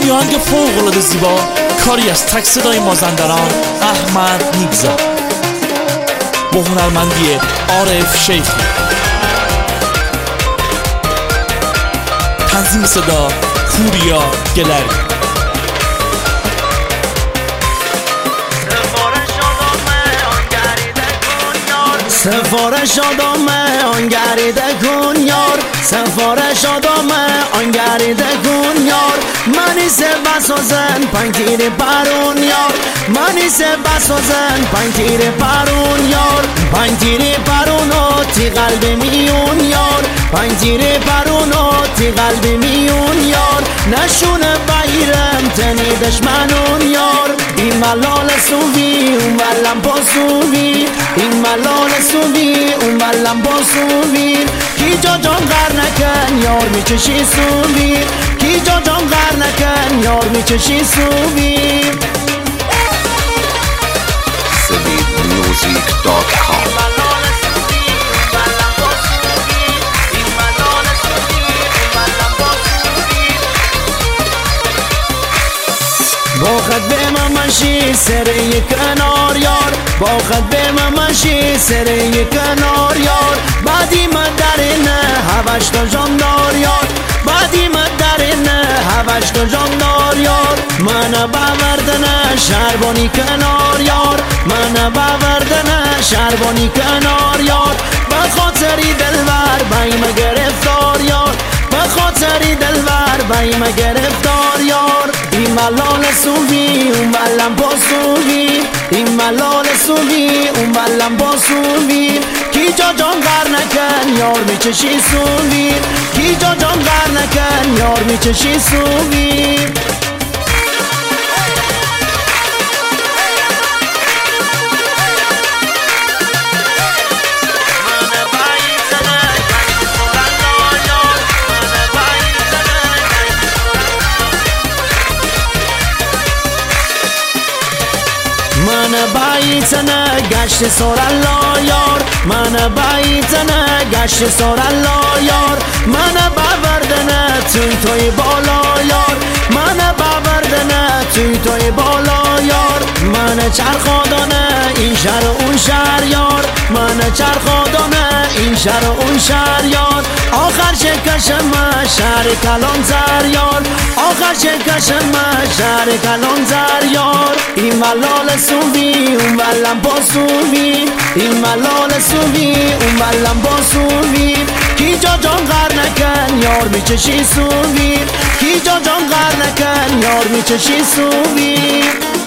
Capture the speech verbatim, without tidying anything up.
یه آهنگ فوق‌العاده زیبا، کاری از تک صدای مازندران احمد نیگزا با هنرمندی عارف شیخی. تنظیم صدا پوریا گلری. سفارش آدم آن گریده کن یار، سفارش آدم آن گریده کن یار. منی سه بسازن پنکیر پرون یار، منی سه بسازن پنکیر پرون یار. پنکیر پرونو تی قلب میون یار، پنکیر پرونو تی قلب میون یار. نشونه بایرم تنی دشمنون یار. این ملال سوی اون ملم پاسوی، این ملال سوی اون ملم پاسوی. کی جا جان غر نکن یار میچشی سوی، کی جا جان غر نکن یار میچشی سوی. سبید میوزیک دات کام. با خد به ممشی سری کنار یار، با خد به ممشی سری کنار یار. بعدی من درینه هوش تا جاندار یار، بعدی من درینه هوش تا جاندار یار. من باوردنه شربانی کنار یار، من باوردنه شربانی کنار یار. به خاطری دلبر بایم گرفتار یار، به خاطری دلبر بایم گرفتار یار. این ملال سوی اون ملم پاسوی، این ملال سوی اون ملم پاسوی. کی جا جان غر نکن یار میچشی سوی، کی جا جان غر نکن یار میچشی سوی. من بایتنه گشت سورالله یار، من بایتنه گشت سورالله یار. من باوردنه توی توی بالا یار، من باوردنه توی توی بالا یار. من چرخادانه این شهر اون شهر یار، من چرخادانه این شهر اون شهر یار. آخر شکشم شهر کلان زر یار، آخر شکشم شهر کلان زر یار. این ملال سوی اون ملم پاسوی، این ملال سوی اون ملم پاسوی. کی جا جان غر نکن یار میچشی سوی، کی جا جان غر نکن یار میچشی سوی.